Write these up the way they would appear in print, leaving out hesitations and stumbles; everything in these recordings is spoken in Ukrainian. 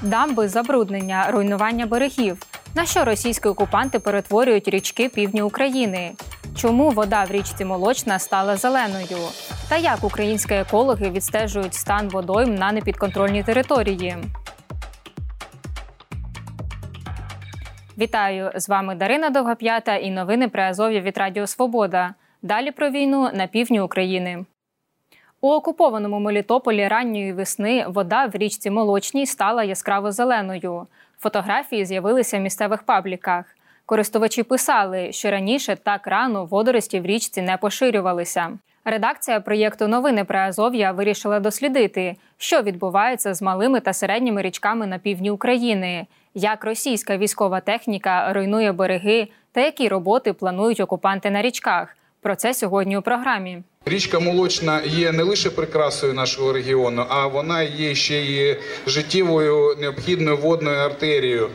Дамби, забруднення, руйнування берегів. На що російські окупанти перетворюють річки півдня України? Чому вода в річці Молочна стала зеленою? Та як українські екологи відстежують стан водойм на непідконтрольній території? Вітаю! З вами Дарина Довгоп'ята і новини Приазов'я від Радіо Свобода. Далі про війну на півдні України. У окупованому Мелітополі ранньої весни вода в річці Молочній стала яскраво зеленою. Фотографії з'явилися в місцевих пабліках. Користувачі писали, що раніше так рано водорості в річці не поширювалися. Редакція проєкту «Новини Приазов'я» вирішила дослідити, що відбувається з малими та середніми річками на півдні України, як російська військова техніка руйнує береги та які роботи планують окупанти на річках. Про це сьогодні у програмі. Річка Молочна є не лише прикрасою нашого регіону, а вона є ще й життєвою необхідною водною артерією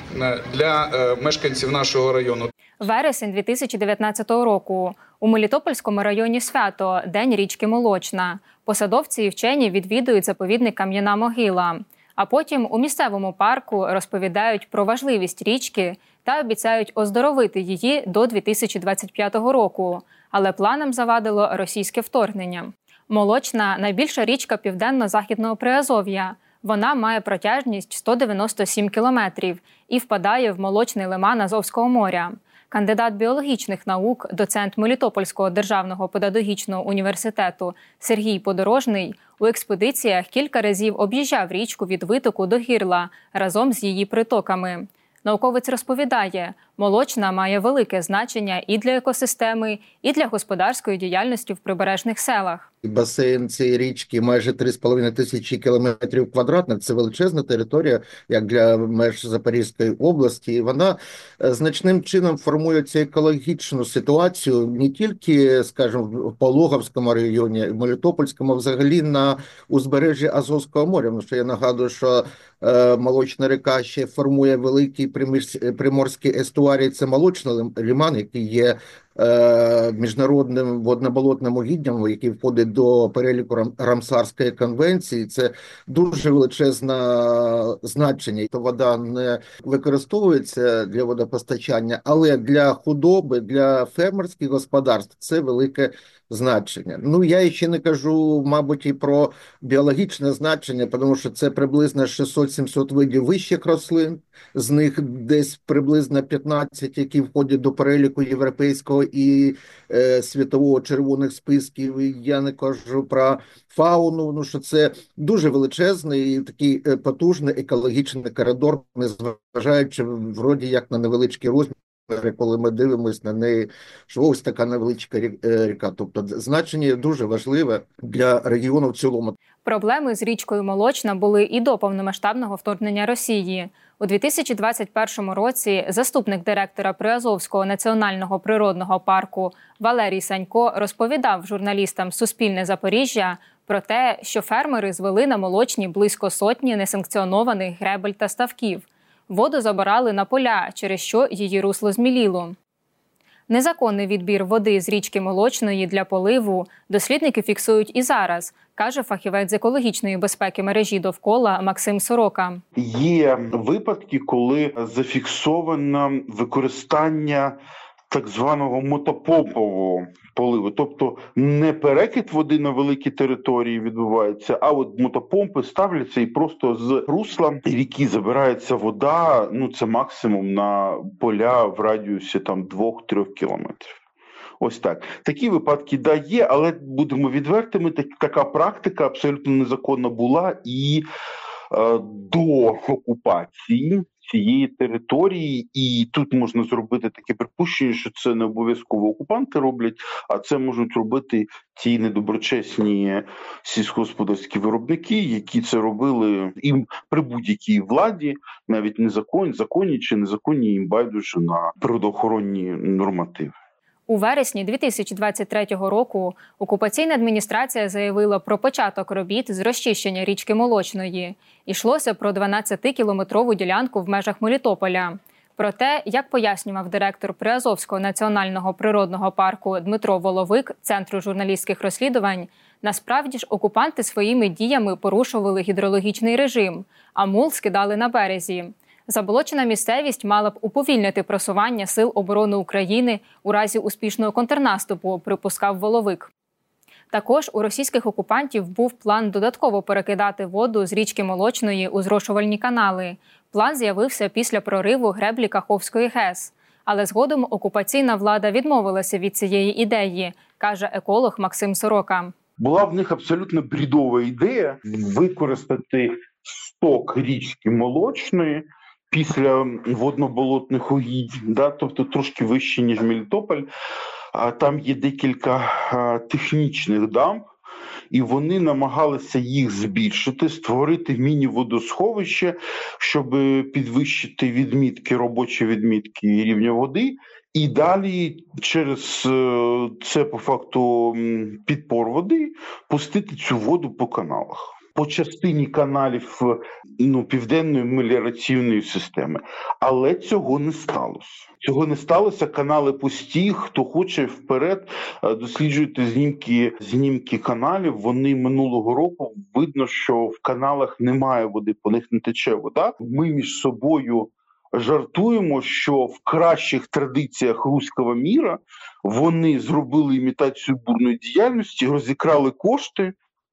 для мешканців нашого району. Вересень 2019 року. У Мелітопольському районі свято – День річки Молочна. Посадовці і вчені відвідують заповідник Кам'яна могила. А потім у місцевому парку розповідають про важливість річки та обіцяють оздоровити її до 2025 року. Але планам завадило російське вторгнення. Молочна – найбільша річка південно-західного Приазов'я. Вона має протяжність 197 кілометрів і впадає в молочний лиман Азовського моря. Кандидат біологічних наук, доцент Мелітопольського державного педагогічного університету Сергій Подорожний у експедиціях кілька разів об'їжджав річку від витоку до гірла разом з її притоками. Науковець розповідає, Молочна має велике значення і для екосистеми, і для господарської діяльності в прибережних селах. Басейн цієї річки майже 3,5 тисячі кілометрів квадратних. Це величезна територія, як для меж Запорізької області. І вона значним чином формує цю екологічну ситуацію не тільки, скажімо, в Пологовському районі, в Мелітопольському, а взагалі на узбережжі Азовського моря. Тому що я нагадую, що Молочна ріка ще формує великий приморський естуарій. Це Молочний лиман, який є міжнародним водноболотним угіддям, який входить до переліку Рамсарської конвенції. Це дуже величезне значення. То вода не використовується для водопостачання, але для худоби, для фермерських господарств це велике значення. Ну, я ще не кажу, мабуть, і про біологічне значення, тому що це приблизно 600-700 видів вищих рослин, з них десь приблизно 15, які входять до переліку європейського і світового червоних списків. І я не кажу про фауну, ну що це дуже величезний і такий потужний екологічний коридор, незважаючи вроді як на невеличкий розмір, коли ми дивимося на неї, що ось така невеличка ріка. Тобто значення дуже важливе для регіону в цілому. Проблеми з річкою Молочна були і до повномасштабного вторгнення Росії. У 2021 році заступник директора Приазовського національного природного парку Валерій Санько розповідав журналістам «Суспільне Запоріжжя» про те, що фермери звели на Молочній близько сотні несанкціонованих гребель та ставків. Воду забирали на поля, через що її русло зміліло. Незаконний відбір води з річки Молочної для поливу дослідники фіксують і зараз, каже фахівець з екологічної безпеки мережі «Довкола» Максим Сорока. Є випадки, коли зафіксовано використання так званого мотопомпового поливу. Тобто не перекид води на великі території відбувається, а от мотопомпи ставляться і просто з русла ріки забирається вода, ну це максимум на поля в радіусі там 2-3 кілометрів. Ось так. Такі випадки, да, є, але будемо відвертими, така практика абсолютно незаконна була і до окупації цієї території, і тут можна зробити таке припущення, що це не обов'язково окупанти роблять, а це можуть робити ті недоброчесні сільськогосподарські виробники, які це робили їм при будь-якій владі, навіть законні чи незаконні, їм байдуже на природоохоронні нормативи. У вересні 2023 року окупаційна адміністрація заявила про початок робіт з розчищення річки Молочної. Йшлося про 12-кілометрову ділянку в межах Мелітополя. Проте, як пояснював директор Приазовського національного природного парку Дмитро Воловик Центру журналістських розслідувань, насправді ж окупанти своїми діями порушували гідрологічний режим, а мул скидали на березі. Заболочена місцевість мала б уповільнити просування Сил оборони України у разі успішного контрнаступу, припускав Воловик. Також у російських окупантів був план додатково перекидати воду з річки Молочної у зрошувальні канали. План з'явився після прориву греблі Каховської ГЕС. Але згодом окупаційна влада відмовилася від цієї ідеї, каже еколог Максим Сорока. Була в них абсолютно брідова ідея використати сток річки Молочної після водно-болотних угідь, тобто трошки вище, ніж Мелітополь. Там є декілька технічних дамб, і вони намагалися їх збільшити, створити міні-водосховище, щоб підвищити відмітки, робочі відмітки рівня води, і далі через це, по факту, підпор води, пустити цю воду по каналах. По частині каналів південної меліораційної системи. Але цього не сталося. Цього не сталося, канали пусті, хто хоче вперед, досліджуйте знімки каналів, вони минулого року, видно, що в каналах немає води, по них не тече вода. Ми між собою жартуємо, що в кращих традиціях руського міра вони зробили імітацію бурної діяльності, розікрали кошти,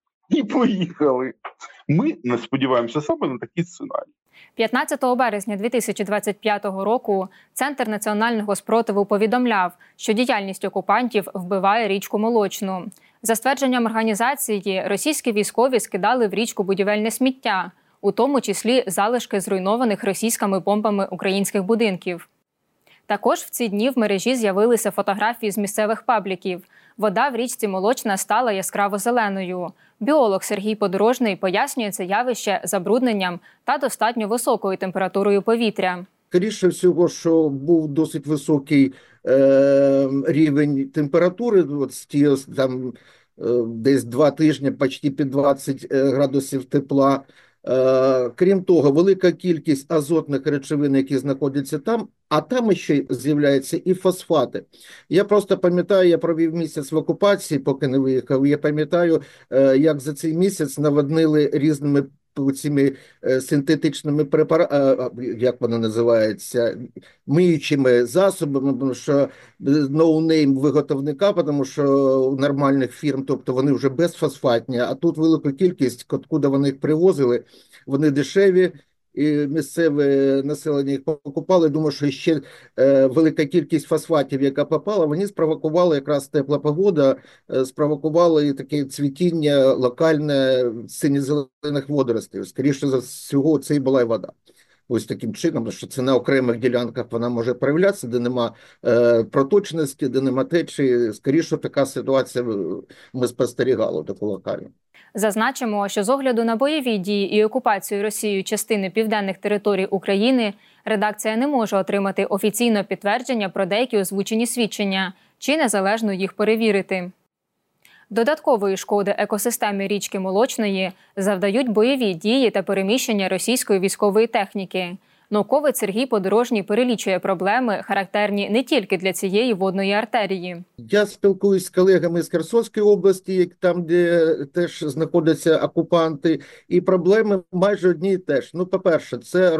і поїхали. Ми не сподіваємося саме на такий сценарій. 15 березня 2025 року Центр національного спротиву повідомляв, що діяльність окупантів вбиває річку Молочну. За ствердженням організації, російські військові скидали в річку будівельне сміття, у тому числі залишки зруйнованих російськими бомбами українських будинків. Також в ці дні в мережі з'явилися фотографії з місцевих пабліків. Вода в річці Молочна стала яскраво зеленою. Біолог Сергій Подорожний пояснює це явище забрудненням та достатньо високою температурою повітря. Скоріше всього, що був досить високий рівень температури, там десь 2 тижні, почти під 20 градусів тепла. Крім того, велика кількість азотних речовин, які знаходяться там, а там ще з'являються і фосфати. Я просто пам'ятаю, я провів місяць в окупації, поки не виїхав, я пам'ятаю, як за цей місяць наводнили різними цими синтетичними препаратами, як воно називається, миючими засобами, тому що ноунейм виготовника, тому що у нормальних фірм, тобто вони вже безфосфатні, а тут велика кількість, откуда вони їх привозили, вони дешеві, і місцеве населення їх покупали. Думаю, що ще велика кількість фосфатів, яка попала, вони спровокували, якраз тепла погода, спровокували таке цвітіння локальне синьо-зелених водоростей. Скоріше за всього, це і була і вода. Ось таким чином, що це на окремих ділянках вона може проявлятися, де нема проточності, де нема течії. Скоріше, така ситуація ми спостерігали таку локальну. Зазначимо, що з огляду на бойові дії і окупацію Росією частини південних територій України, редакція не може отримати офіційне підтвердження про деякі озвучені свідчення чи незалежно їх перевірити. Додаткової шкоди екосистемі річки Молочної завдають бойові дії та переміщення російської військової техніки. Науковець Сергій Подорожній перелічує проблеми, характерні не тільки для цієї водної артерії. Я спілкуюсь з колегами з Херсонської області, там, де теж знаходяться окупанти, і проблеми майже одні і теж. По-перше, це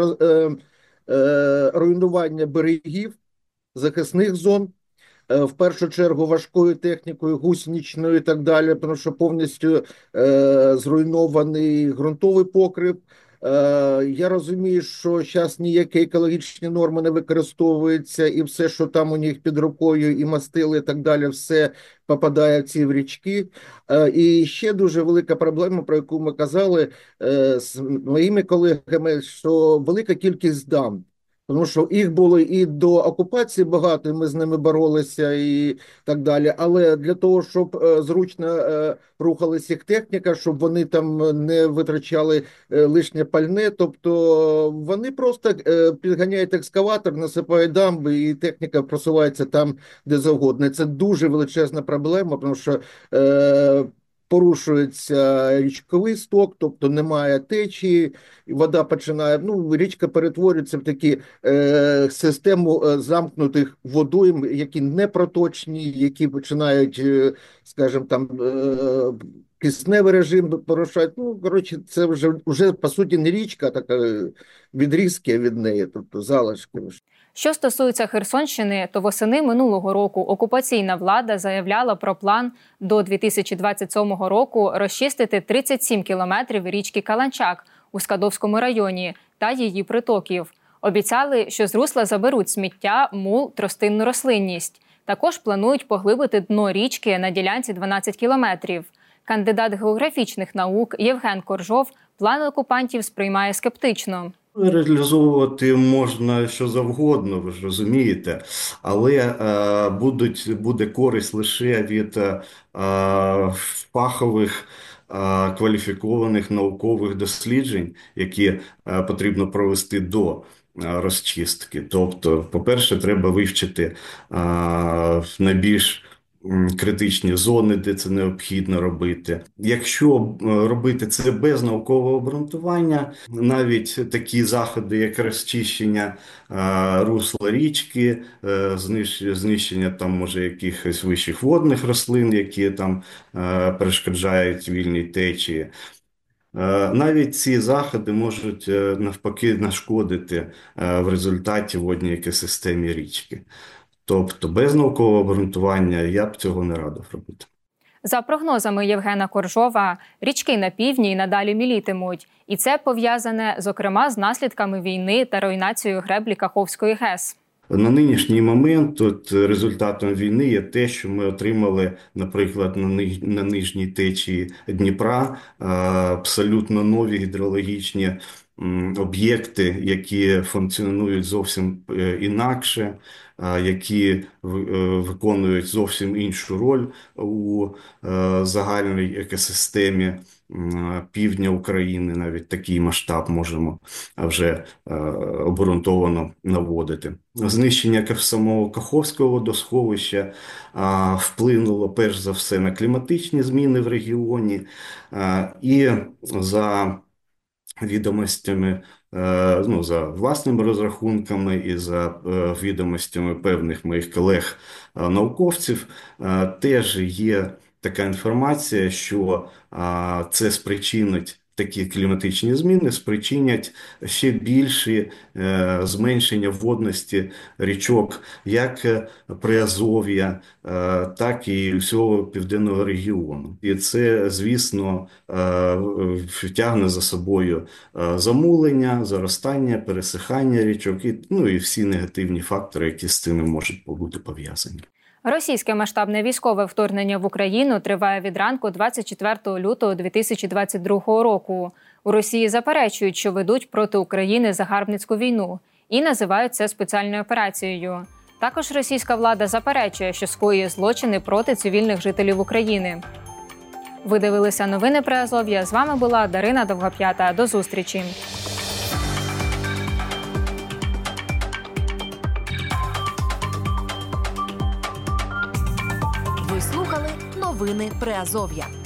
руйнування берегів, захисних зон, в першу чергу важкою технікою, гусеничною і так далі, тому що повністю зруйнований ґрунтовий покрив. Я розумію, що зараз ніякі екологічні норми не використовуються, і все, що там у них під рукою, і мастили, і так далі, все попадає в ці річки. І ще дуже велика проблема, про яку ми казали з моїми колегами, що велика кількість дамб. Тому що їх було і до окупації багато, і ми з ними боролися і так далі. Але для того, щоб зручно рухалася їх техніка, щоб вони там не витрачали лишнє пальне, тобто вони просто підганяють екскаватор, насипають дамби, і техніка просувається там, де завгодно. Це дуже величезна проблема, тому що порушується річковий сток, тобто немає течії, вода починає, річка перетворюється в такі систему замкнутих водойм, які не проточні, які починають, скажімо, там кисневий режим порушають. Ну, коротше, це вже по суті не річка, а така відрізки від неї, тобто залишки. Що стосується Херсонщини, то восени минулого року окупаційна влада заявляла про план до 2027 року розчистити 37 кілометрів річки Каланчак у Скадовському районі та її притоків. Обіцяли, що з русла заберуть сміття, мул, тростинну рослинність. Також планують поглибити дно річки на ділянці 12 кілометрів. Кандидат географічних наук Євген Коржов план окупантів сприймає скептично. Реалізовувати можна що завгодно, ви ж розумієте, але буде користь лише від фахових, кваліфікованих наукових досліджень, які потрібно провести до розчистки. Тобто, по-перше, треба вивчити найбільш критичні зони, де це необхідно робити. Якщо робити це без наукового обґрунтування, навіть такі заходи, як розчищення русла річки, знищення там, може, якихось вищих водних рослин, які там перешкоджають вільній течії, навіть ці заходи можуть навпаки нашкодити в результаті водній екосистемі річки. Тобто без наукового обґрунтування я б цього не радив робити. За прогнозами Євгена Коржова, річки на півдні й надалі мілітимуть. І це пов'язане, зокрема, з наслідками війни та руйнацією греблі Каховської ГЕС. На нинішній момент результатом війни є те, що ми отримали, наприклад, на нижній течії Дніпра абсолютно нові гідрологічні об'єкти, які функціонують зовсім інакше, які виконують зовсім іншу роль у загальній екосистемі півдня України. Навіть такий масштаб можемо вже обґрунтовано наводити. Знищення самого Каховського водосховища вплинуло перш за все на кліматичні зміни в регіоні, і за відомостями, за власними розрахунками і за відомостями певних моїх колег-науковців, теж є така інформація, що це спричинить, такі кліматичні зміни спричинять ще більші зменшення водності річок, як Приазов'я, так і всього південного регіону. І це, звісно, тягне за собою замулення, заростання, пересихання річок і всі негативні фактори, які з цим можуть бути пов'язані. Російське масштабне військове вторгнення в Україну триває від ранку 24 лютого 2022 року. У Росії заперечують, що ведуть проти України загарбницьку війну і називають це спеціальною операцією. Також російська влада заперечує, що скоює злочини проти цивільних жителів України. Ви дивилися новини Приазов'я. З вами була Дарина Довгоп'ята. До зустрічі! Ви слухали новини Приазов'я.